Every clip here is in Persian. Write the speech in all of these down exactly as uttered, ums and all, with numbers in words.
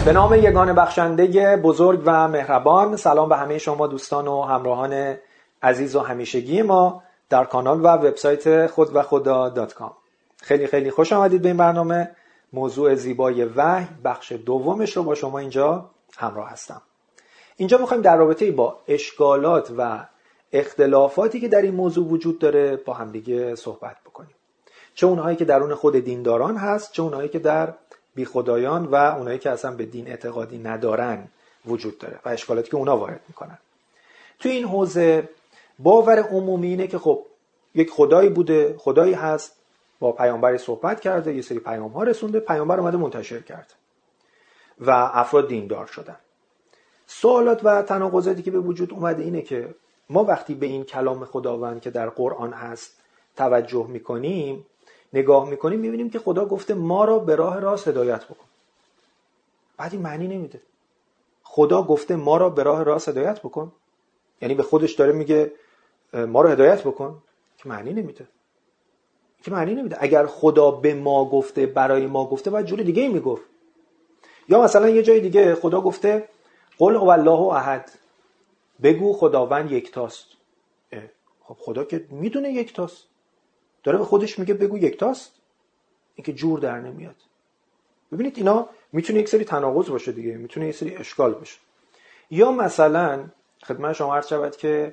به نام یگانه بخشنده بزرگ و مهربان، سلام به همه شما دوستان و همراهان عزیز و همیشگی ما در کانال و وبسایت خود و خدا دات کام. خیلی خیلی خوش آمدید به این برنامه. موضوع زیبای وحی بخش دومش رو با شما اینجا همراه هستم. اینجا میخوایم در رابطه با اشکالات و اختلافاتی که در این موضوع وجود داره با همدیگه صحبت بکنیم. چه اونهایی که درون خود دینداران هست، چه اونهایی که در بی خدایان و اونایی که اصلا به دین اعتقادی ندارن وجود داره و اشکالاتی که اونا وارد میکنن. توی این حوزه باور عمومی اینه که خب یک خدایی بوده، خدایی هست، با پیامبری صحبت کرده، یه سری پیام ها رسونده، پیامبر اومده منتشر کرد و افراد دیندار شدن. سوالات و تناقضاتی که به وجود اومده اینه که ما وقتی به این کلام خداوند که در قرآن هست توجه میکنیم، نگاه میکنیم، میبینیم که خدا گفته ما را به راه راست هدایت بکن. بعد این معنی نمیده. خدا گفته ما را به راه راست هدایت بکن، یعنی به خودش داره میگه ما را هدایت بکن، که معنی نمیده. که معنی نمیده. اگر خدا به ما گفته، برای ما گفته، باید جور دیگه ای میگفت. یا مثلا یه جای دیگه خدا گفته قل هو الله احد، بگو خداوند یکتاست. خب خدا که میدونه یکتاست، داره به خودش میگه بگو یکتاست. این که جور در نمیاد. ببینید اینا میتونه یک سری تناقض باشه دیگه، میتونه یک سری اشکال باشه. یا مثلا خدمت شما عرض شود که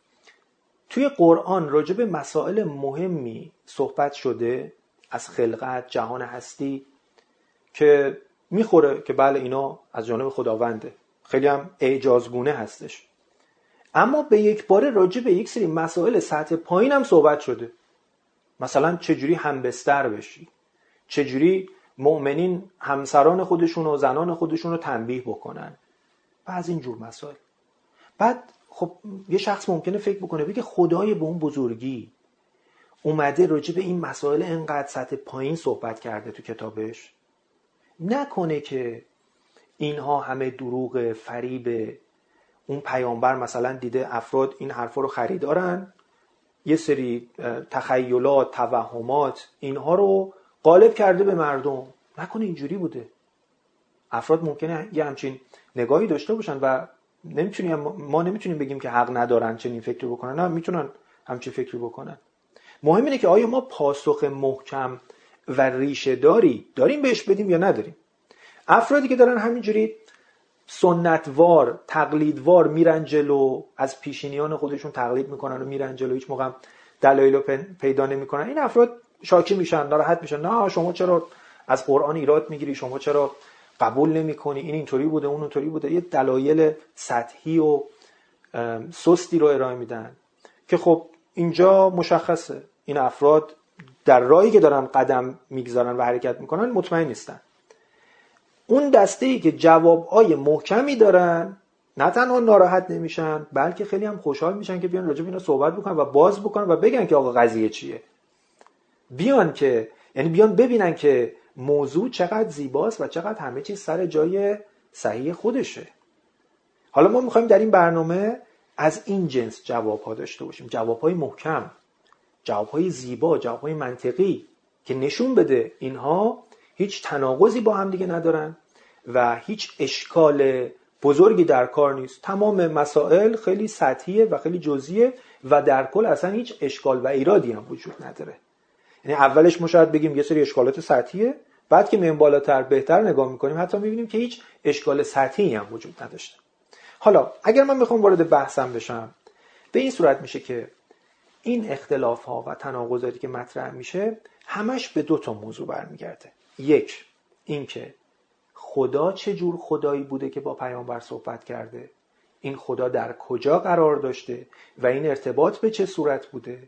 توی قرآن راجع به مسائل مهمی صحبت شده از خلقت، جهان هستی، که میخوره که بله اینا از جانب خداونده، خیلی هم اعجازگونه هستش. اما به یک باره راجع به یک سری مسائل سطح پایین هم صحبت شده. مثلا چجوری همبستر بشی، چجوری مؤمنین همسران خودشون و زنان خودشون رو تنبیه بکنن و از این جور مسائل. بعد خب یه شخص ممکنه فکر بکنه بگه خدای به اون بزرگی اومده راجع به این مسائل انقدر سطح پایین صحبت کرده تو کتابش، نکنه که اینها همه دروغ، فریب اون پیامبر مثلا دیده افراد این حرفا رو خریدارن، یه سری تخیلات، توهمات اینها رو غالب کرده به مردم. نکنه اینجوری بوده. افراد ممکنه یه همچین نگاهی داشته باشن و نمیتونیم ما نمیتونیم بگیم که حق ندارن چنین فکری بکنن. نه، میتونن همچین فکری بکنن. مهم اینه که آیا ما پاسخ محکم و ریشه داری داریم بهش بدیم یا نداریم. افرادی که دارن همینجوری سنتوار، تقلیدوار میرن جلو، از پیشینیان خودشون تقلید میکنن و میرن جلو، هیچ موقع دلایل پیدا نمیکنن، این افراد شاکی میشن، ناراحت میشن. نه شما چرا از قرآن ایراد میگیری، شما چرا قبول نمیکنی، این اینطوری بوده اون اونطوری بوده. یه دلایل سطحی و سستی رو ارائه میدن که خب اینجا مشخصه این افراد در راهی که دارن قدم میگذارن و حرکت میکنن مطمئن نیستن. اون دسته‌ای که جوابای محکمی دارن نه تنها ناراحت نمیشن، بلکه خیلی هم خوشحال میشن که بیان راجع به اینا صحبت بکنن و باز بکنن و بگن که آقا قضیه چیه. بیان که یعنی بیان ببینن که موضوع چقدر زیباست و چقدر همه چیز سر جای صحیح خودشه. حالا ما میخوایم در این برنامه از این جنس جوابها داشته باشیم، جوابهای محکم، جوابهای زیبا، جوابهای منطقی که نشون بده اینها هیچ تناقضی با هم دیگه ندارن و هیچ اشکال بزرگی در کار نیست. تمام مسائل خیلی سطحیه و خیلی جزئیه و در کل اصلا هیچ اشکال و ایرادی هم وجود نداره. یعنی اولش ما شاید بگیم یه سری اشکالات سطحیه، بعد که میایم بالاتر بهتر نگاه میکنیم حتی میبینیم که هیچ اشکال سطحی هم وجود نداشته. حالا اگر من بخوام وارد بحثم بشم، به این صورت میشه که این اختلاف ها و تناقضاتی که مطرح میشه همش به دو تا موضوع برمیگرده. یک، این که خدا چه جور خدایی بوده که با پیامبر صحبت کرده، این خدا در کجا قرار داشته و این ارتباط به چه صورت بوده.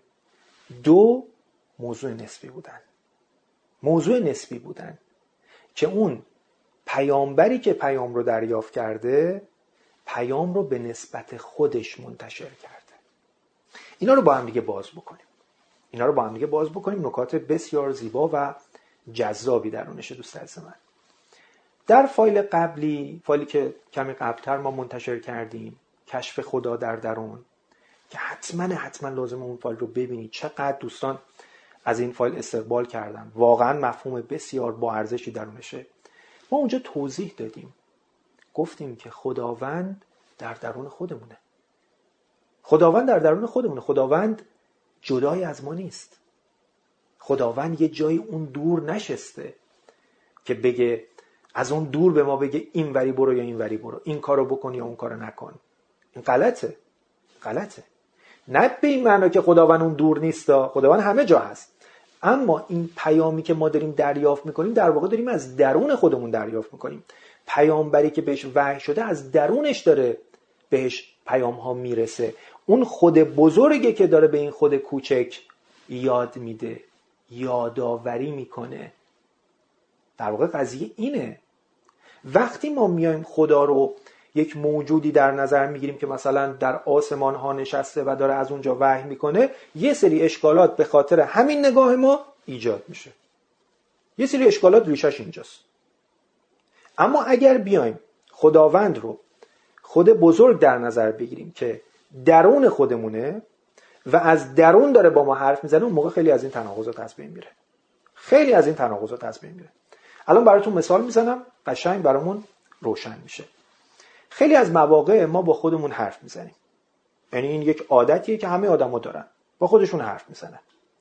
دو، موضوع نسبی بودن. موضوع نسبی بودن که اون پیامبری که پیام رو دریافت کرده پیام رو به نسبت خودش منتشر کرده. اینا رو با هم دیگه باز بکنیم. اینا رو با هم دیگه باز بکنیم. نکات بسیار زیبا و جذابی درونشه دوست عزیز من. در فایل قبلی، فایلی که کمی قبلتر ما منتشر کردیم، کشف خدا در درون، که حتما حتما لازم اون فایل رو ببینید. چقدر دوستان از این فایل استقبال کردن، واقعا مفهوم بسیار با ارزشی درونشه. ما اونجا توضیح دادیم گفتیم که خداوند در درون خودمونه. خداوند در درون خودمونه. خداوند جدای از ما نیست. خداوند یه جایی اون دور نشسته که بگه از اون دور به ما بگه این وری برو یا این وری برو، این کارو بکن یا اون کارو نکن. این غلطه. غلطه. نه به این معنی که خداوند اون دور نیست، خداوند همه جا هست. اما این پیامی که ما داریم دریافت میکنیم در واقع داریم از درون خودمون دریافت میکنیم. پیامبری که بهش وحی شده از درونش داره بهش پیام ها میرسه. اون خود بزرگه که داره به این خود کوچک یاد میده، یادآوری میکنه. در واقع قضیه اینه. وقتی ما میایم خدا رو یک موجودی در نظر میگیریم که مثلا در آسمان ها نشسته و داره از اونجا وحی میکنه، یه سری اشکالات به خاطر همین نگاه ما ایجاد میشه. یه سری اشکالات ریشش اینجاست. اما اگر بیایم خداوند رو خود بزرگ در نظر بگیریم که درون خودمونه و از درون داره با ما حرف میزنه، اون موقع خیلی از این تناقضات از بین میره. خیلی از این تناقضات از بین میره. الان براتون مثال میزنم قشنگ برامون روشن میشه. خیلی از مواقع ما با خودمون حرف میزنیم. یعنی این یک عادتیه که همه آدما دارن. با خودشون حرف میزنن.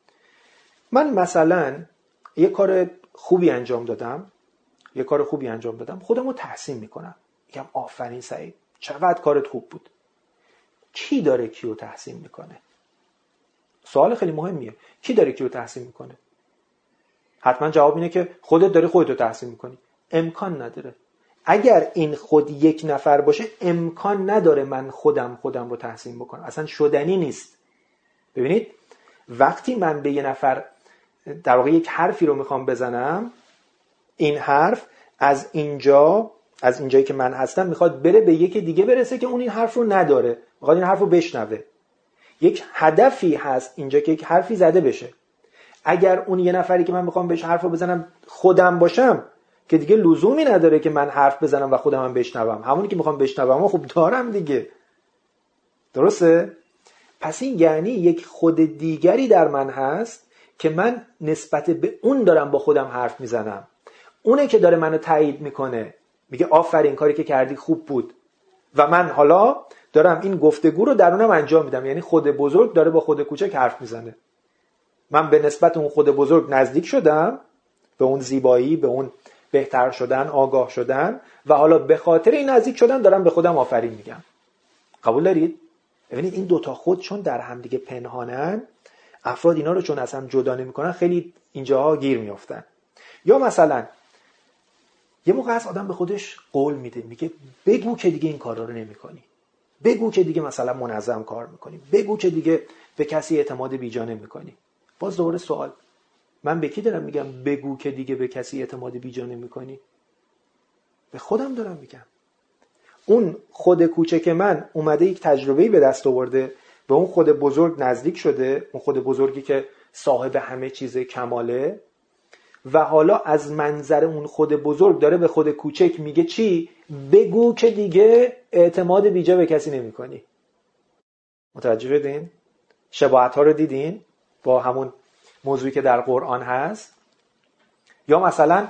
من مثلا یه کار خوبی انجام دادم، یه کار خوبی انجام دادم، خودمو تحسین میکنم. میگم آفرین سعید، چقدر کارت خوب بود. کی داره کیو تحسین میکنه؟ سوال خیلی مهمیه. کی داره کیو تحسین میکنه؟ حتما جواب اینه که خودت داری خودتو تحسین میکنی. امکان نداره. اگر این خود یک نفر باشه امکان نداره من خودم خودم رو تحسین بکنم. اصلا شدنی نیست. ببینید وقتی من به یه نفر در واقع یک حرفی رو میخوام بزنم، این حرف از اینجا از اینجایی که من هستم میخواد بره به یکی دیگه برسه که اون این حرف رو نداره، میخواد این حرف رو بشنوه. یک هدفی هست اینجا که یک حرفی زده بشه. اگر اون یه نفری که من میخوام بهش حرف رو بزنم خودم باشم که دیگه لزومی نداره که من حرف بزنم و خودم هم بشنوم. همونی که میخوام بشنوم خب دارم دیگه. درسته؟ پس این یعنی یک خود دیگری در من هست که من نسبت به اون دارم با خودم حرف میزنم. اونه که داره منو تایید میکنه، میگه آفرین کاری که کردی خوب بود و من حالا دارم این گفتگو رو درونم انجام میدم. یعنی خود بزرگ داره با خود کوچک حرف میزنه. من به نسبت اون خود بزرگ نزدیک شدم، به اون زیبایی، به اون بهتر شدن، آگاه شدن و حالا به خاطر این نزدیک شدن دارم به خودم آفرین میگم. قبول دارید؟ ببینید این دوتا خود چون در هم دیگه پنهانن، افراد اینا رو چون از هم جدا نمیکنن خیلی اینجاها گیر میافتن. یا مثلا یه موقع از آدم به خودش قول میده، میگه بگو که دیگه این کارا رو نمیکنی، بگو که دیگه مثلا منظم کار میکنی، بگو که دیگه به کسی اعتماد بیجا نمیکنی. باز دوباره سوال، من به کی دارم میگم بگو که دیگه به کسی اعتماد بیجا نمیکنی؟ به خودم دارم میگم. اون خود کوچک من اومده یک تجربه‌ای به دست آورده، به اون خود بزرگ نزدیک شده، اون خود بزرگی که صاحب همه چیز کماله و حالا از منظر اون خود بزرگ داره به خود کوچک میگه چی؟ بگو که دیگه اعتماد بیجا به کسی نمیکنی. متوجه شدین؟ شباهت ها رو دیدین با همون موضوعی که در قرآن هست؟ یا مثلا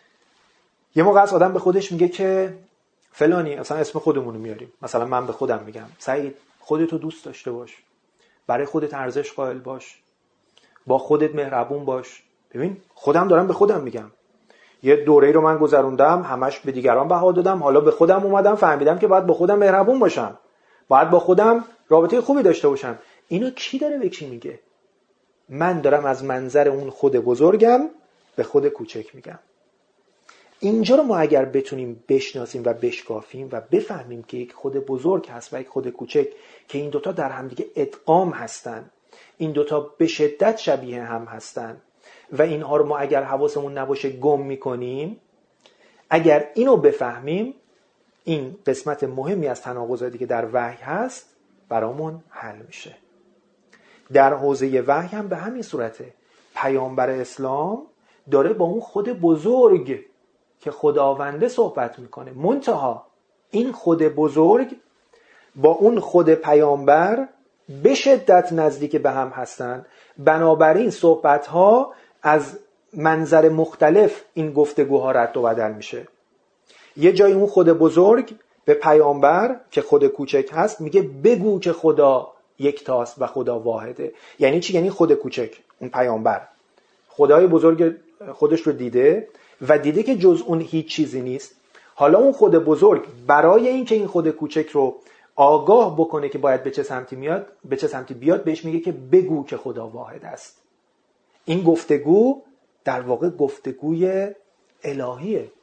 یه موقع از آدم به خودش میگه که فلانی، اصلا اسم خودمون رو میاریم، مثلا من به خودم میگم سعید خودتو دوست داشته باش، برای خودت ارزش قائل باش، با خودت مهربون باش. ببین خودم دارم به خودم میگم. یه دوره‌ای رو من گذروندم، همش به دیگران بها دادم، حالا به خودم اومدم فهمیدم که باید با خودم مهربون باشم، باید با خودم رابطه خوبی داشته باشم. اینو کی داره به کی میگه؟ من دارم از منظر اون خود بزرگم به خود کوچک میگم. اینجا رو ما اگر بتونیم بشناسیم و بشکافیم و بفهمیم که یک خود بزرگ هست و یک خود کوچک که این دوتا در هم دیگه ادغام هستن، این دوتا به شدت شبیه هم هستن و اینها رو ما اگر حواسمون نباشه گم میکنیم، اگر اینو بفهمیم، این قسمت مهمی از تناقضاتی که در وحی هست برامون حل میشه. در حوزه وحی هم به همین صورته. پیامبر اسلام داره با اون خود بزرگ که خداونده صحبت میکنه، منتها این خود بزرگ با اون خود پیامبر به شدت نزدیک به هم هستن. بنابراین صحبت ها از منظر مختلف این گفتگوها رد و بدل میشه. یه جای اون خود بزرگ به پیامبر که خود کوچک هست میگه بگو که خدا یکتاست و خدا واحده. یعنی چی؟ یعنی خود کوچک، اون پیامبر خدای بزرگ خودش رو دیده و دیده که جز اون هیچ چیزی نیست. حالا اون خود بزرگ برای اینکه این خود کوچک رو آگاه بکنه که باید به چه سمتی میاد، به چه سمتی بیاد، بهش میگه که بگو که خدا واحد است. این گفتگو در واقع گفتگوی الهیه.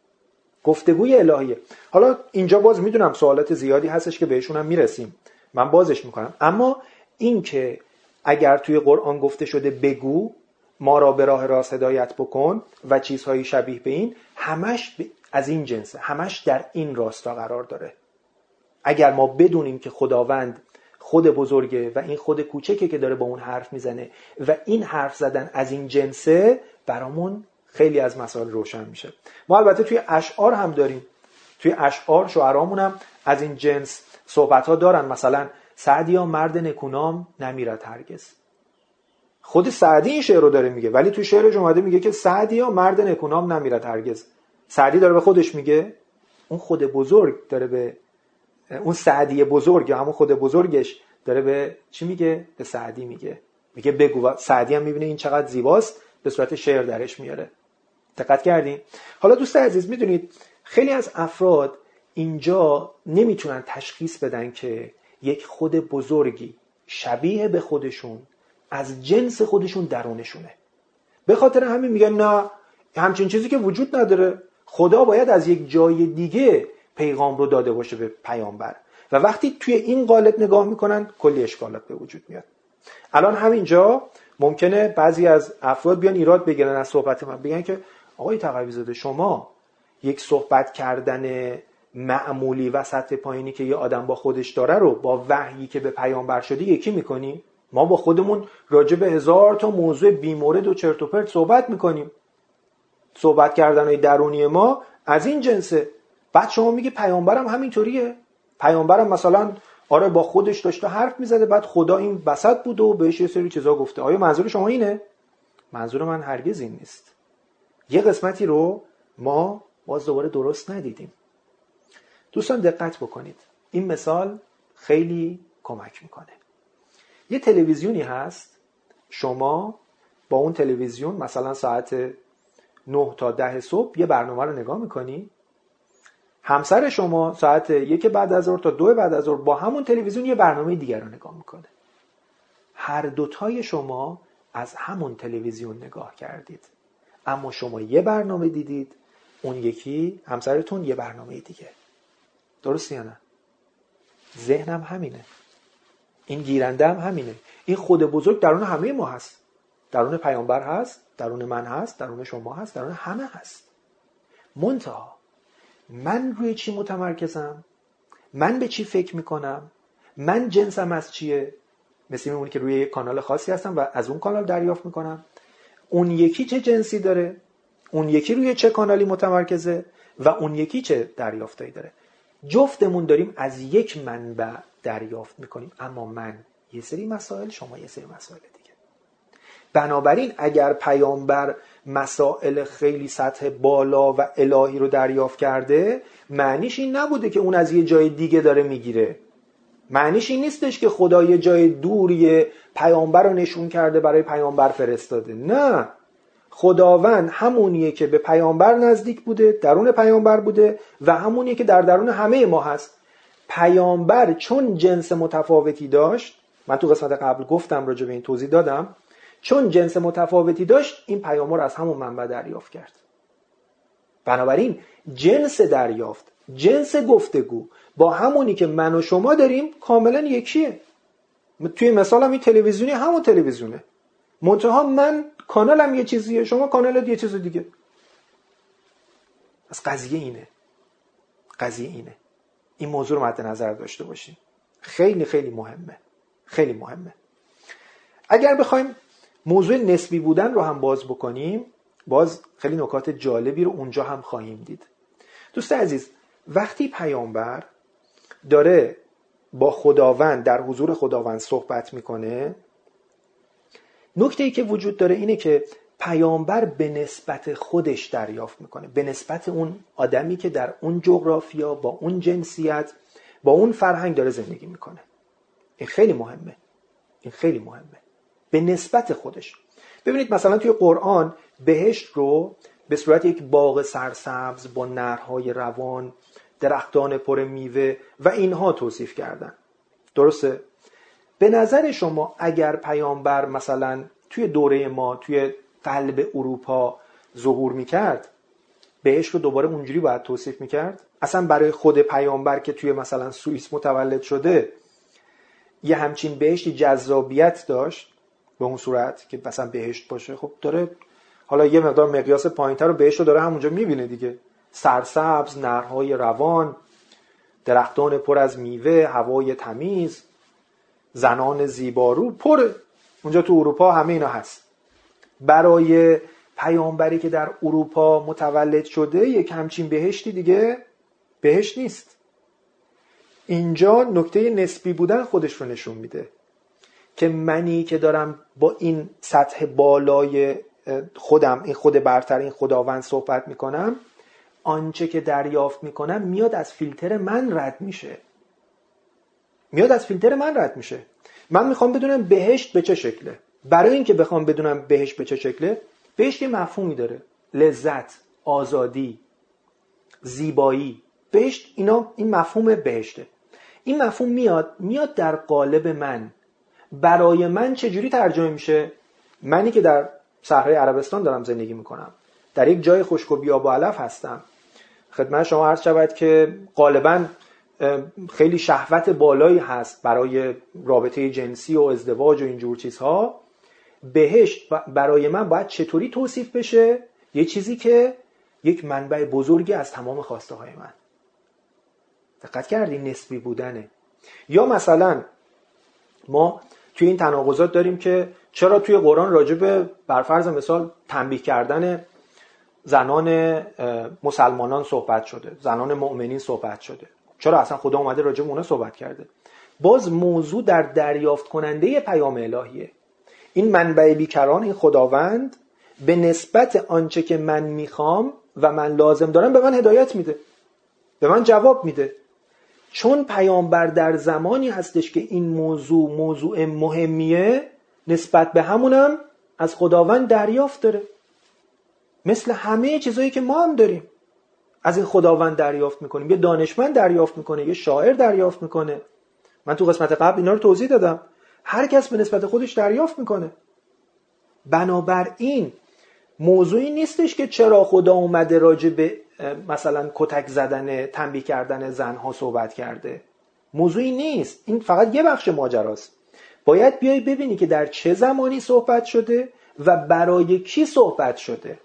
گفتگوی الهیه. حالا اینجا باز میدونم سوالات زیادی هستش که بهشون هم میرسیم، من بازش میکنم. اما این که اگر توی قرآن گفته شده بگو ما را به راه راست هدایت بکن و چیزهایی شبیه به این، همش از این جنسه، همش در این راستا قرار داره. اگر ما بدونیم که خداوند خود بزرگه و این خود کوچکه که داره با اون حرف میزنه و این حرف زدن از این جنسه، برامون خیلی از مسائل روشن میشه. ما البته توی اشعار هم داریم، توی اشعار شعرامون هم از این جنس صحبت ها دارن. مثلا سعدیا مرد نکونام نمیرد هرگز. خود سعدی این شعر رو داره میگه، ولی توی شعرش اومده میگه که سعدیا مرد نکونام نمیرد هرگز. سعدی داره به خودش میگه، اون خود بزرگ داره به اون سعدی بزرگ یا همون خود بزرگش داره به چی میگه؟ به سعدی میگه. میگه بگو. سعدی هم میبینه این چقدر زیباست، به صورت شعر درش میاره. دقت کردین؟ حالا دوست عزیز، میدونید خیلی از افراد اینجا نمیتونن تشخیص بدن که یک خود بزرگی شبیه به خودشون از جنس خودشون درونشونه. به خاطر همین میگن نه، همچین چیزی که وجود نداره. خدا باید از یک جای دیگه پیغام رو داده باشه به پیامبر. و وقتی توی این قالب نگاه میکنن کلی اشکالات به وجود میاد. الان همینجا ممکنه بعضی از افراد بیان ایراد بگیرن از صحبت من، بگن که آقای تقوی‌زاده شما یک صحبت کردن معمولی و سطح پایینی که یه آدم با خودش داره رو با وحیی که به پیامبر شده یکی میکنی؟ ما با خودمون راجع به هزار تا موضوع بیمورد و چرت و پرت صحبت میکنیم. صحبت کردنهای درونی ما از این جنسه. بعد شما میگی پیامبرم همینطوریه؟ پیامبرم مثلا آره با خودش داشته حرف میزده، بعد خدا این وسط بود و بهش یه سری چیزا گفته. آیا منظور شما اینه؟ منظور من هرگز این نیست. یه قسمتی رو ما باز دوباره درست ندیدیم. دوستان دقت بکنید، این مثال خیلی کمک میکنه. یه تلویزیونی هست، شما با اون تلویزیون مثلا ساعت نه تا ده صبح یه برنامه رو نگاه میکنی، همسر شما ساعت یک بعد از ظهر تا دو بعد از ظهر با همون تلویزیون یه برنامه دیگر رو نگاه میکنه. هر دوتای شما از همون تلویزیون نگاه کردید، اما شما یه برنامه دیدید، اون یکی همسرتون یه برنامه دیگه. درسته یا نه؟ ذهنم همینه، این گیرنده هم همینه. این خود بزرگ درون همه ما هست، درون پیامبر هست، درون من هست، درون شما هست، درون همه هست. منتها من روی چی متمرکزم؟ من به چی فکر میکنم؟ من جنسم از چیه؟ مثل اونی که روی یک کانال خاصی هستم و از اون کانال دریافت میکنم. اون یکی چه جنسی داره؟ اون یکی روی چه کانالی متمرکزه؟ و اون یکی چه دریافتایی داره؟ جفتمون داریم از یک منبع دریافت میکنیم، اما من یه سری مسائل، شما یه سری مسائل دیگه. بنابراین اگر پیامبر مسائل خیلی سطح بالا و الهی رو دریافت کرده، معنیش این نبوده که اون از یه جای دیگه داره میگیره. معنیش این نیستش که خدا یه جای دوری پیامبر رو نشون کرده برای پیامبر فرستاده. نه، خداوند همونیه که به پیامبر نزدیک بوده، درون پیامبر بوده و همونیه که در درون همه ما هست. پیامبر چون جنس متفاوتی داشت، من تو قسمت قبل گفتم، راجع به این توضیح دادم، چون جنس متفاوتی داشت این پیام رو از همون منبع دریافت کرد. بنابراین جنس دریافت، جنس گفتگو با همونی که من و شما داریم کاملا یکیه. توی مثالم این تلویزیونی همون تلویزیونه، منتها من کانالم یه چیزیه، شما کانالت یه چیز دیگه. از قضیه اینه قضیه اینه این موضوع رو مد نظر داشته باشیم. خیلی خیلی مهمه، خیلی مهمه. اگر بخوایم موضوع نسبی بودن رو هم باز بکنیم، باز خیلی نکات جالبی رو اونجا هم خواهیم دید. دوست عزیز، وقتی پیامبر داره با خداوند در حضور خداوند صحبت میکنه، نکته‌ای که وجود داره اینه که پیامبر به نسبت خودش دریافت میکنه، به نسبت اون آدمی که در اون جغرافیا با اون جنسیت با اون فرهنگ داره زندگی میکنه. این خیلی مهمه، این خیلی مهمه، به نسبت خودش. ببینید مثلا توی قرآن بهشت رو به صورت یک باغ سرسبز با نهرهای روان، درختان پر میوه و اینها توصیف کردن. درسته؟ به نظر شما اگر پیامبر مثلا توی دوره ما توی قلب اروپا ظهور میکرد، بهشت رو دوباره اونجوری باید توصیف میکرد؟ اصلا برای خود پیامبر که توی مثلا سوئیس متولد شده یه همچین بهشتی جذابیت داشت به اون صورت که مثلا بهشت باشه؟ خب داره حالا یه مقدار مقیاس پایین‌تر رو بهشت رو داره همونجا میبینه دیگه، سرسبز، نهرهای روان، درختان پر از میوه، هوای تمیز، زنان زیبارو، پر اونجا تو اروپا همه اینا هست. برای پیامبری که در اروپا متولد شده یک همچین بهشتی دیگه بهشت نیست. اینجا نکته نسبی بودن خودش رو نشون میده که منی که دارم با این سطح بالای خودم، این خود برتر، این خداوند صحبت میکنم، آنچه که دریافت میکنم میاد از فیلتر من رد میشه، میاد از فیلتر من رد میشه. من میخوام بدونم بهشت به چه شکله. برای اینکه بخوام بدونم بهشت به چه شکله، بهشت یه مفهومی داره: لذت، آزادی، زیبایی. بهشت اینا، این مفهوم بهشته. این مفهوم میاد میاد در قالب من. برای من چجوری ترجمه میشه؟ منی که در صحرای عربستان دارم زندگی میکنم، در یک جای خشک و بیاب و علف هستم، خدمت شما عرض شود که غالباً خیلی شهوت بالایی هست برای رابطه جنسی و ازدواج و اینجور چیزها. بهشت برای من باید چطوری توصیف بشه؟ یه چیزی که یک منبع بزرگی از تمام خواسته های من. دقت کردی؟ نسبی بودنه. یا مثلا ما توی این تناقضات داریم که چرا توی قرآن راجع به برفرض مثال تنبیه کردن زنان مسلمانان صحبت شده، زنان مؤمنین صحبت شده، چرا اصلا خدا اومده راجع به اونا صحبت کرده؟ باز موضوع در دریافت کننده پیام الهیه. این منبع بیکران، این خداوند به نسبت آنچه که من میخوام و من لازم دارم به من هدایت میده، به من جواب میده. چون پیامبر در زمانی هستش که این موضوع موضوع مهمیه، نسبت به همونم از خداوند دریافت داره، مثل همه چیزایی که ما هم داریم از این خداوند دریافت میکنیم. یه دانشمند دریافت میکنه، یه شاعر دریافت میکنه. من تو قسمت قبل اینا رو توضیح دادم. هر کس به نسبت خودش دریافت میکنه. بنابراین موضوعی نیستش که چرا خدا اومده راجع به مثلا کتک زدن، تنبیه کردن زنها صحبت کرده. موضوعی نیست. این فقط یه بخش ماجراست. باید بیای ببینی که در چه زمانی صحبت شده و برای کی صحبت شده.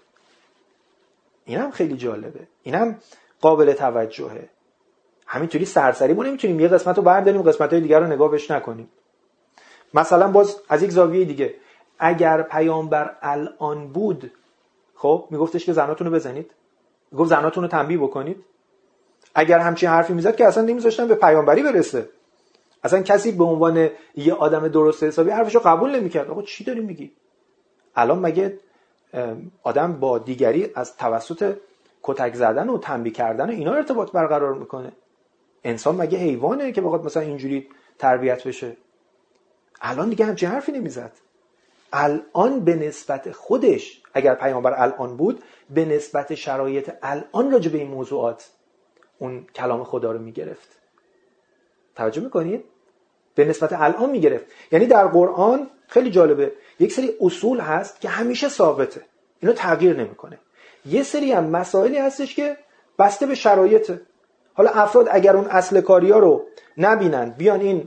اینم خیلی جالبه، اینم قابل توجهه. همینطوری سرسری ما نمیتونیم یه قسمت رو برداریم قسمت‌های دیگر رو نگاه بهش نکنیم. مثلا باز از یک زاویه دیگه، اگر پیامبر الان بود، خب میگفتش که زناتون رو بزنید، میگفت زناتون رو تنبیه بکنید. اگر همچین حرفی میزد که اصلا نمیذاشتن به پیامبری برسه، اصلا کسی به عنوان یه آدم درست حسابی حرفشو قبول نمیکرد. آقا چی داری میگی؟ الان مگه آدم با دیگری از توسط کتک زدن و تنبیه کردن و اینا ارتباط برقرار میکنه؟ انسان مگه حیوانه که بخواد مثلا اینجوری تربیت بشه؟ الان دیگه همچین حرفی نمیزد. الان به نسبت خودش، اگر پیامبر الان بود، به نسبت شرایط الان راجع به این موضوعات اون کلام خدا رو میگرفت. توجه میکنید؟ به نسبت الان میگرفت. یعنی در قرآن خیلی جالبه، یک سری اصول هست که همیشه ثابته، اینو تغییر نمیکنه. یه سری هم مسائلی هستش که بسته به شرایطه. حالا افراد اگر اون اصل کاریا رو نبینن، بیان این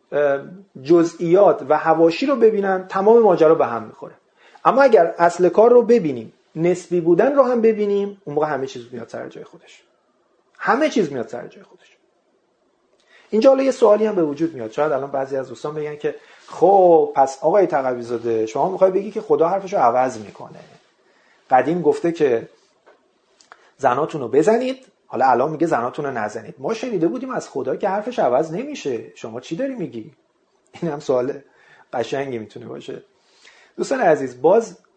جزئیات و حواشی رو ببینن، تمام ماجرا به هم میخوره. اما اگر اصل کار رو ببینیم، نسبی بودن رو هم ببینیم، اون موقع همه چیز میاد سر جای خودش. همه چیز میاد سر جای خودش. اینجا حالا یه سوالی هم به وجود میاد. شاید الان بعضی از دوستان بگن که خب پس آقای تقوی‌زاده شما میخوای بگی که خدا حرفشو عوض میکنه. قدیم گفته که زناتون رو بزنید، حالا الان میگه زناتون رو نزنید. ما شنیده بودیم از خدا که حرفش عوض نمیشه. شما چی داری میگی؟ این هم سوال قشنگی میتونه باشه. دوستان عزیز، باز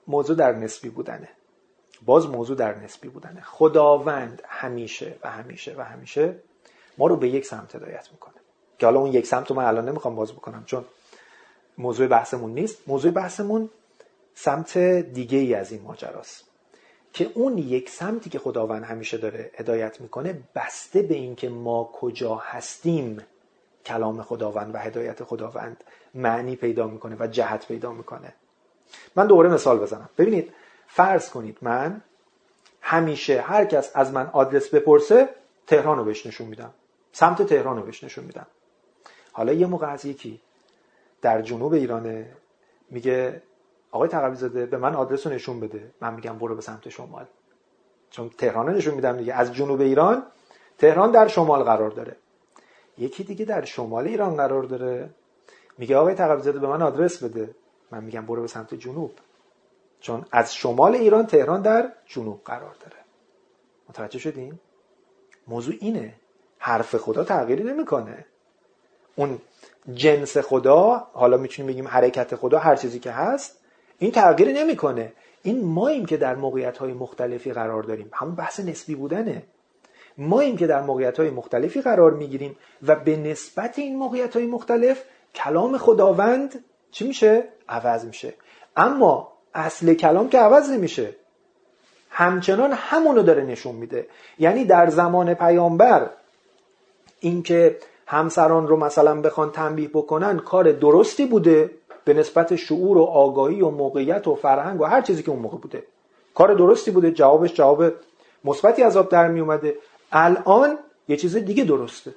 موضوع در نسبی بودنه. باز موضوع در نسبی بودنه. خداوند همیشه و همیشه و همیشه ما رو به یک سمت هدایت میکنه که حالا اون یک سمت رو من الان نمیخوام باز بکنم چون موضوع بحثمون نیست. موضوع بحثمون سمت دیگه ای از این ماجراست که اون یک سمتی که خداوند همیشه داره هدایت میکنه بسته به این که ما کجا هستیم کلام خداوند و هدایت خداوند معنی پیدا میکنه و جهت پیدا میکنه. من دوباره مثال بزنم. ببینید فرض کنید من همیشه هر کس از من آدرس بپرسه تهران رو بهش نشون میدم، سمت تهران رو بهش نشون میدم. حالا یه موقع از یکی در جنوب ایرانه میگه آقای تقوی زاده به من آدرس رو نشون بده، من میگم برو به سمت شمال، چون تهران رو نشون میدم دیگه. از جنوب ایران تهران در شمال قرار داره. یکی دیگه در شمال ایران قرار داره میگه آقای تقوی زاده به من آدرس بده، من میگم برو به سمت جنوب، چون از شمال ایران تهران در جنوب قرار داره. متوجه شدین؟ موضوع اینه، حرف خدا تغییری نمیکنه. اون جنس خدا، حالا میتونیم بگیم حرکت خدا، هر چیزی که هست، این تغییری نمیکنه. این ماییم که در موقعیت‌های مختلفی قرار داریم. همون بحث نسبی بودنه. ماییم که در موقعیت‌های مختلفی قرار میگیریم و به نسبت این موقعیت‌های مختلف کلام خداوند چی میشه؟ عوض میشه. اما اصل کلام که عوض نمیشه، همچنان همونو داره نشون میده. یعنی در زمان پیامبر این که همسران رو مثلا بخوان تنبیه بکنن کار درستی بوده به نسبت شعور و آگاهی و موقعیت و فرهنگ و هر چیزی که اون موقع بوده، کار درستی بوده، جوابش جواب مثبتی از آب در می اومده. الان یه چیز دیگه درسته.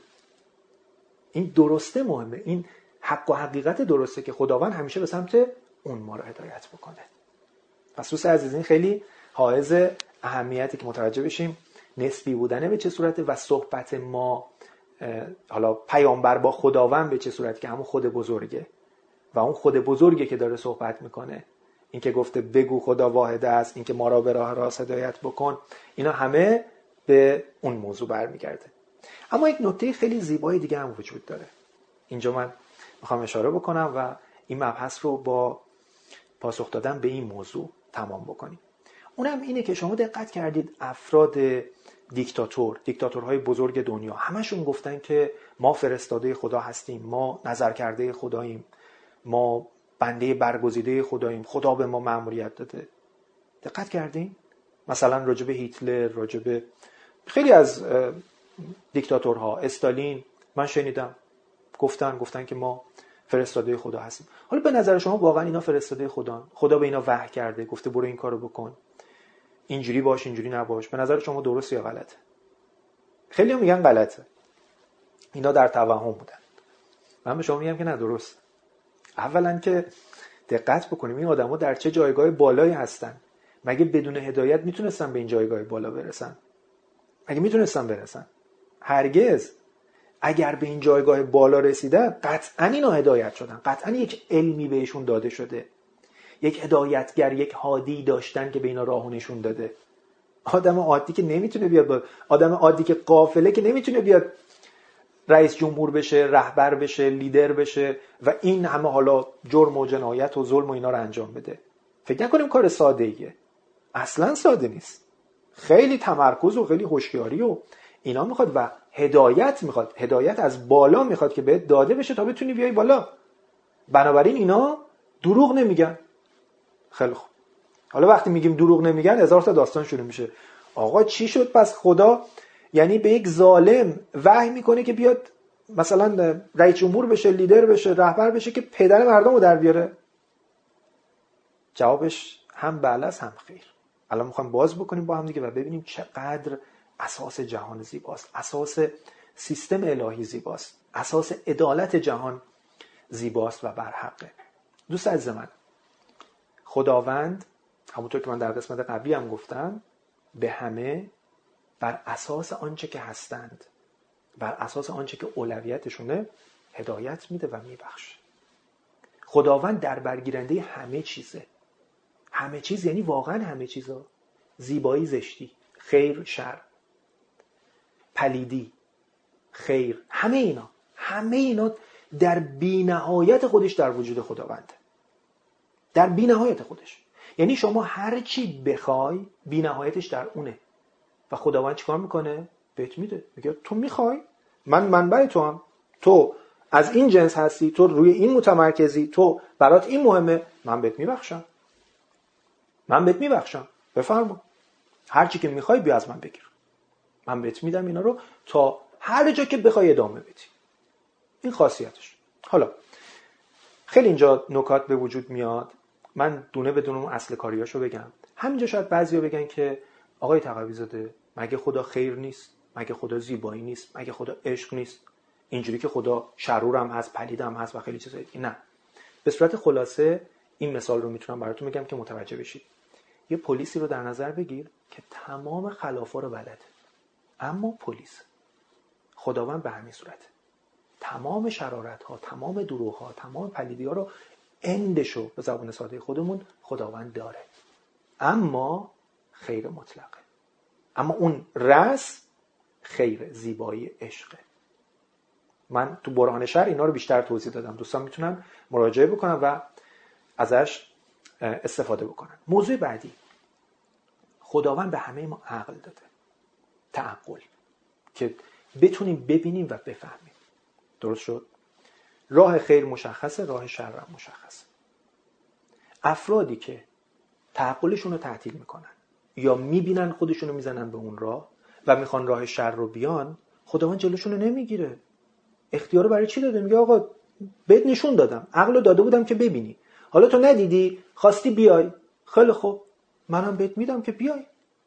این درسته مهمه، این حق و حقیقت درسته که خداوند همیشه به سمت اون ما رو هدایت بکنه. پس دوست عزیز این خیلی حائز اهمیتی که متوجه بشیم نسبی بودنه به چه صورته و صحبت ما حالا پیامبر با خداوند به چه صورتی که همون خود بزرگه و اون خود بزرگه که داره صحبت میکنه. این که گفته بگو خدا واحد است، این که ما را به راه راست هدایت بکن، اینا همه به اون موضوع برمیگرده. اما یک نکته خیلی زیبای دیگه هم وجود داره. اینجا من میخوام اشاره بکنم و این مبحث رو با پاسخ دادن به این موضوع تمام بکنیم. اونم اینه که شما دقت کردید افراد دیکتاتور، دیکتاتورهای بزرگ دنیا همشون گفتن که ما فرستاده خدا هستیم، ما نظر کرده خداییم، ما بنده برگزیده خداییم، خدا به ما مأموریت داده. دقت کردین؟ مثلا راجب هیتلر، راجب خیلی از دیکتاتورها، استالین، من شنیدم گفتن گفتن که ما فرستاده خدا هستیم. حالا به نظر شما واقعا اینا فرستاده خدا؟ خدا به اینا وحی کرده، گفته برو این کارو بکن، اینجوری باش، اینجوری نباش. به نظر شما درست یا غلطه؟ خیلی هم میگن غلطه، اینا در توهم بودن. من به شما میگم که نه، درست. اولا که دقت بکنیم این آدما در چه جایگاه بالایی هستن. مگه بدون هدایت میتونستن به این جایگاه بالا برسن؟ مگه میتونستن برسن؟ هرگز. اگر به این جایگاه بالا رسیدن قطعا اینا هدایت شدن، قطعا یک علمی بهشون داده شده، یک هدایتگر، یک هادی داشتن که به اینا راهو نشون داده. آدم عادی که نمیتونه بیاد با... آدم عادی که قافله که نمیتونه بیاد رئیس جمهور بشه، رهبر بشه، لیدر بشه و این همه حالا جرم و جنایت و ظلم و اینا رو انجام بده. فکر نکنیم کار ساده ایه. اصلا ساده نیست. خیلی تمرکز و خیلی هوشیاری و اینا میخواد و هدایت میخواد. هدایت از بالا میخواد که بهت داده بشه تا بتونی بیای بالا. بنابراین اینا دروغ نمیگن. خیلی خوب. حالا وقتی میگیم دروغ نمیگن هزار تا داستان شروع میشه. آقا چی شد پس خدا یعنی به یک ظالم وحی میکنه که بیاد مثلا رئیس جمهور بشه، لیدر بشه، رهبر بشه که پدر مردم رو در بیاره؟ جوابش هم بله است هم خیر. الان میخوایم باز بکنیم با هم دیگه و ببینیم چقدر اساس جهان زیباست، اساس سیستم الهی زیباست، اساس عدالت جهان زیباست و برحقه. دوست عزیز من، خداوند همونطور که من در قسمت قبلی هم گفتم به همه بر اساس آنچه که هستند، بر اساس آنچه که اولویتشونه هدایت میده و میبخشه. خداوند در برگیرنده همه چیزه. همه چیز یعنی واقعا همه چیزا، زیبایی، زشتی، خیر، شر، پلیدی، خیر، همه اینا همه اینا در بی‌نهایت خودش در وجود خداونده، در بی‌نهایت خودش. یعنی شما هر چی بخوای بی نهایتش در اونه و خداوند چیکار میکنه؟ بهت میده. میگه تو میخوای، من منبع تو هم، تو از این جنس هستی، تو روی این متمرکزی، تو برات این مهمه، من بهت میبخشم، من بهت میبخشم، بفرما هر چی که میخوای بیا از من بگیر، من بهت میدم اینا رو تا هر جا که بخوای ادامه بدی. این خاصیتش. حالا خیلی اینجا نکات به وجود میاد، من دونه بدون اون اصل کاریاشو بگم. همینجا شاید بعضیا بگن که آقای تقوی زاده مگه خدا خیر نیست؟ مگه خدا زیبایی نیست؟ مگه خدا عشق نیست؟ اینجوری که خدا شرورم هست، پلیدم هست و خیلی چیزایی دیگه. نه. به صورت خلاصه این مثال رو میتونم براتون بگم که متوجه بشید. یه پلیسی رو در نظر بگیر که تمام خلافا رو بلده، اما پلیس. خداوند به همین صورته. تمام شرارت ها، تمام دروغ ها، تمام پلیدی ها رو اندشو به زبان ساده خودمون خداوند داره، اما خیر مطلقه. اما اون رأس خیر، زیبایی، عشقه. من تو برهان شرع اینا رو بیشتر توضیح دادم، دوستان میتونن مراجعه بکنن و ازش استفاده بکنن. موضوع بعدی، خداوند به همه ما عقل داده، تعقل، که بتونیم ببینیم و بفهمیم. درست شد؟ راه خیر مشخصه، راه شر هم مشخصه. افرادی که تعقلشون رو تعطیل میکنن یا میبینن خودشون رو میزنن به اون راه و میخوان راه شر رو بیان، خداوند جلوشون رو نمیگیره. اختیار رو برای چی داده؟ میگه آقا بهت نشون دادم، عقل رو داده بودم که ببینی، حالا تو ندیدی، خواستی بیای، خیلی خوب، منم بهت میدم که بیای،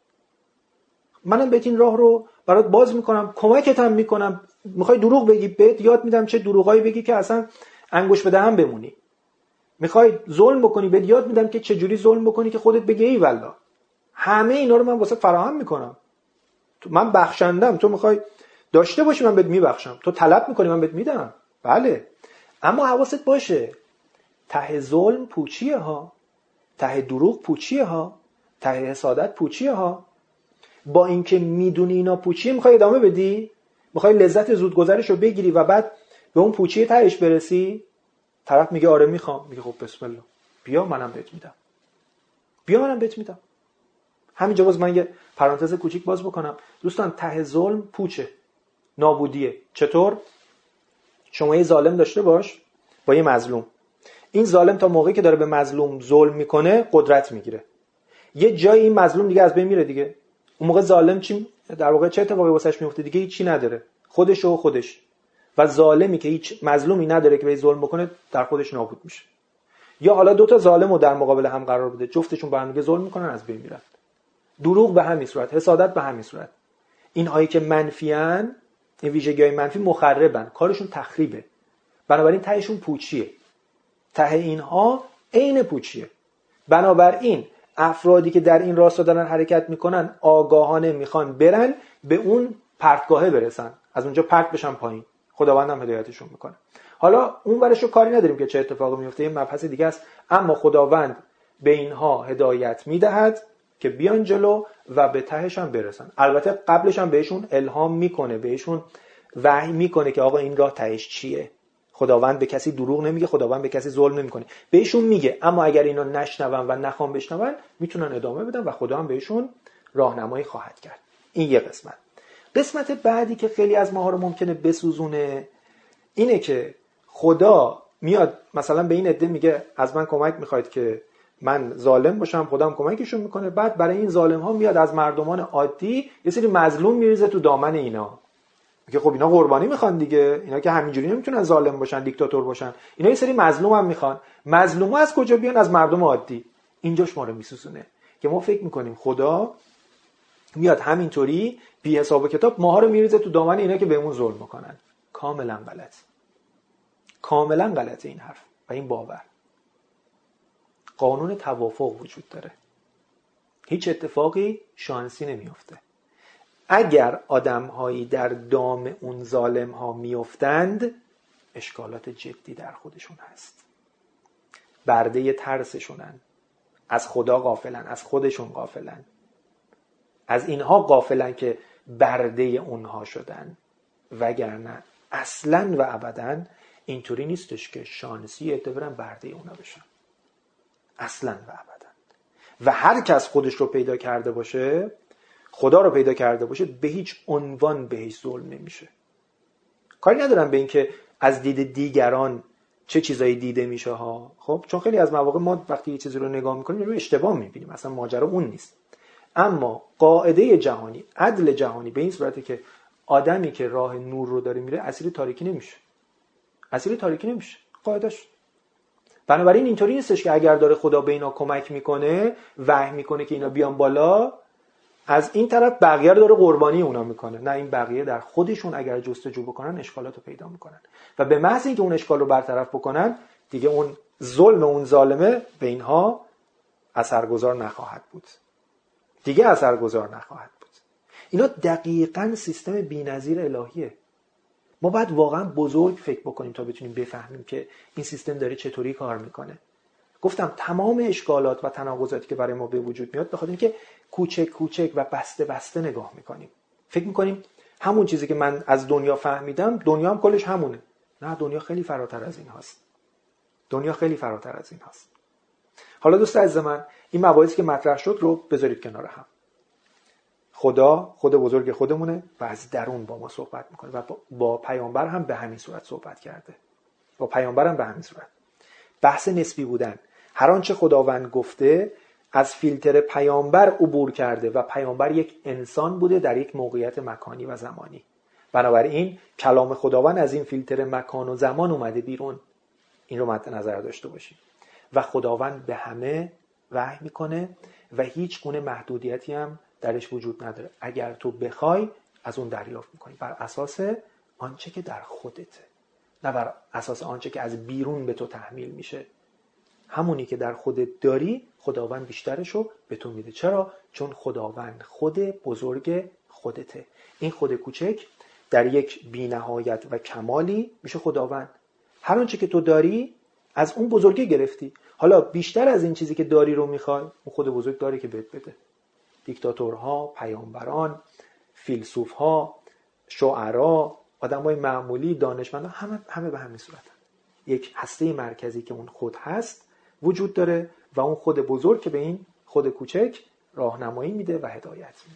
منم بهت این راه رو برات باز میکنم، کمکت هم میکنم. میخوای دروغ بگی، بهت یاد میدم چه دروغایی بگی که اصلا انگوش به دهن بمونی. میخوای ظلم بکنی، بهت یاد میدم که چه جوری ظلم بکنی که خودت بگی ای والله. همه اینا رو من واسه فراهم میکنم. من بخشندم، تو میخوای داشته باشی من بهت میبخشم، تو طلب میکنی من بهت میدم. بله، اما حواست باشه ته ظلم پوچیه ها، ته دروغ پوچیه ها، ته حسادت پوچیه ها. با اینکه میدونی اینا پوچیه میخوای ادامه بدی، میخوای لذت زودگذرش رو بگیری و بعد به اون پوچیه تهش برسی. طرف میگه آره میخوام، میگه خب بسم الله، بیا منم بهت میدم، بیا منم بهت میدم. همینجا باز من یه پرانتز کوچیک باز بکنم. دوستان ته ظلم پوچه، نابودیه. چطور؟ شما یه ظالم داشته باش با یه مظلوم، این ظالم تا موقعی که داره به مظلوم ظلم میکنه قدرت میگیره، یه جای این مظلوم دیگه از بین میره دیگه. اون موقع ظالم چی در واقع چه اتفاقی واسش میفته؟ دیگه هیچی نداره، خودش و خودش. و ظالمی که هیچ مظلومی نداره که به ظلم بکنه در خودش نابود میشه. یا حالا دو تا ظالمو در مقابل هم قرار بده، جفتشون با هم دیگه ظلم میکنن، از بین میرن. دروغ به همین صورت، حسادت به همین صورت. اینهایی که منفیان، این ویژگی‌های منفی مخربن، کارشون تخریبه، بنابراین تهشون پوچیه. ته اینها عین پوچیه. بنابراین افرادی که در این راستا دارن حرکت میکنن آگاهانه میخوان برن به اون پرتگاهه برسن، از اونجا پرت بشن پایین. خداوند هم هدایتشون میکنه. حالا اون ورشو کاری نداریم که چه اتفاقی میفته، این مبحث دیگه است. اما خداوند به اینها هدایت میدهد که بیان جلو و به تهش هم برسن. البته قبلش هم بهشون الهام میکنه، بهشون وحی میکنه که آقا این راه تهش چیه. خداوند به کسی دروغ نمیگه، خداوند به کسی ظلم نمیکنه، بهشون میگه. اما اگر اینا نشنون و نخوام بشنون میتونن ادامه بدن و خدا هم بهشون راهنمایی خواهد کرد. این یه قسمت. قسمت بعدی که خیلی از ماها رو ممکنه بسوزونه اینه که خدا میاد مثلا به این عده میگه از من کمک میخواید که من ظالم باشم، خودم کمکشون میکنه. بعد برای این ظالم ها میاد از مردمان عادی یه سری مظلوم میریزه تو دامن اینا. میگه خب اینا قربانی میخوان دیگه، اینا که همینجوری نمیتونن ظالم باشن، دیکتاتور باشن، اینا یه سری مظلوم هم میخوان. مظلوم‌ها از کجا بیان؟ از مردم عادی. اینجاش ما رو میسوزونه که ما فکر میکنیم خدا میاد همینطوری بی حساب و کتاب ماها رو میریزه تو دامن اینا که بهمون ظلم میکنن. کاملا غلط، کاملا غلطه این حرف و این باور. قانون توافق وجود داره، هیچ اتفاقی شانسی نمیفته. اگر آدم‌هایی در دام اون ظالم‌ها میافتند اشکالات جدی در خودشون هست، برده ترسشونن، از خدا غافلن، از خودشون غافلن، از اینها غافلن که برده اونها شدن. وگرنه اصلاً و ابداً اینطوری نیستش که شانسی اعتبارن برده اونا بشن، اصلاً و ابداً. و هر کس خودش رو پیدا کرده باشه، خدا رو پیدا کرده باشه، به هیچ عنوان بهش ظلم نمیشه. کاری ندارم به این که از دید دیگران چه چیزایی دیده میشه ها، خب چون خیلی از مواقع ما وقتی یه چیزی رو نگاه میکنیم رو اشتباه میبینیم، اصلا ماجرا اون نیست. اما قاعده جهانی، عدل جهانی به این صورته که آدمی که راه نور رو داره میره اسیر تاریکی نمیشه، اسیر تاریکی نمیشه، قاعدهش. بنابراین اینطوری نیستش که اگر داره خدا به اینا کمک میکنه، وحی میکنه که اینا بیان بالا، از این طرف بقیه رو داره قربانی اونا میکنه. نه، این بقیه در خودشون اگر جستجو بکنن اشکالات رو پیدا میکنن و به محض اینکه اون اشکال رو برطرف بکنن دیگه اون ظلم اون ظالمه به اینها اثرگذار نخواهد بود، دیگه اثرگذار نخواهد بود. اینا دقیقاً سیستم بی‌نظیر الهیه. ما باید واقعا بزرگ فکر بکنیم تا بتونیم بفهمیم که این سیستم داره چطوری کار میکنه. گفتم تمام اشکالات و تناقضاتی که برای ما به وجود میاد بخاطر اینکه کوچک کوچک و بسته بسته نگاه میکنیم. فکر میکنیم همون چیزی که من از دنیا فهمیدم دنیا هم کلش همونه. نه، دنیا خیلی فراتر از این هاست. دنیا خیلی فراتر از این هاست. حالا دوست عزیز من، این مباحثی که مطرح شد رو بذارید کنار هم. خدا خود بزرگ خودمونه و از درون با ما صحبت میکنه و با پیامبر هم به همین صورت صحبت کرده. با پیامبر هم به همین صورت. بحث نسبی بودن، هر آنچه خداوند گفته از فیلتر پیامبر عبور کرده و پیامبر یک انسان بوده در یک موقعیت مکانی و زمانی. بنابراین کلام خداوند از این فیلتر مکان و زمان اومده بیرون. این رو مد نظر داشته باشید. و خداوند به همه وحی میکنه و هیچ گونه محدودیتی هم درش وجود نداره. اگر تو بخوای از اون دریافت میکنی بر اساس آنچه که در خودته، نه بر اساس آنچه که از بیرون به تو تحمیل میشه. همونی که در خودت داری خداوند بیشترشو به تو میده. چرا؟ چون خداوند خود بزرگ خودته. این خود کوچک در یک بی‌نهایت و کمالی میشه خداوند. هر آنچه که تو داری از اون بزرگی گرفتی. حالا بیشتر از این چیزی که داری رو میخوای، اون خود بزرگ داره که بهت بده. دیکتاتورها، پیامبران، فیلسوفها، شاعرها، آدمای معمولی، دانشمندان، همه همه به همین صورتن. یک هسته مرکزی که اون خود هست وجود داره و اون خود بزرگ که به این خود کوچک راهنمایی میده و هدایت میده.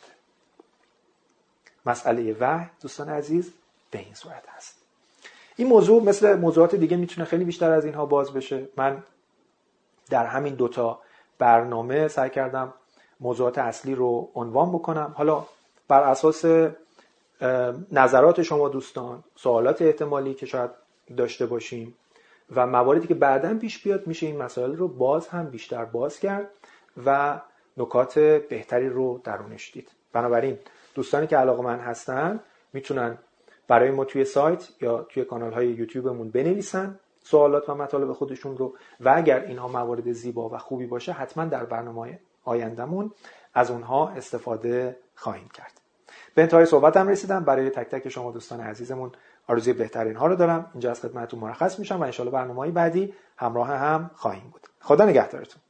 مسئله وحی دوستان عزیز به این صورت هست. این موضوع مثل موضوعات دیگه میتونه خیلی بیشتر از اینها باز بشه. من در همین دوتا برنامه سعی کردم موضوعات اصلی رو عنوان بکنم. حالا بر اساس نظرات شما دوستان، سوالات احتمالی که شاید داشته باشیم و مواردی که بعداً پیش بیاد، میشه این مسائل رو باز هم بیشتر باز کرد و نکات بهتری رو درونش دید. بنابراین دوستانی که علاقه‌مند هستن میتونن برای ما توی سایت یا توی کانال‌های یوتیوبمون بنویسن سوالات و مطالب خودشون رو و اگر اینها موارد زیبا و خوبی باشه حتما در برنامه آیندهمون از اونها استفاده خواهیم کرد. به انتهای صحبتم رسیدم. برای تک تک شما دوستان عزیزمون آرزوی بهترین ها رو دارم. اینجا از خدمتتون مرخص میشم و ان شاءالله برنامه‌های بعدی همراه هم خواهیم بود. خدا نگهدارتون.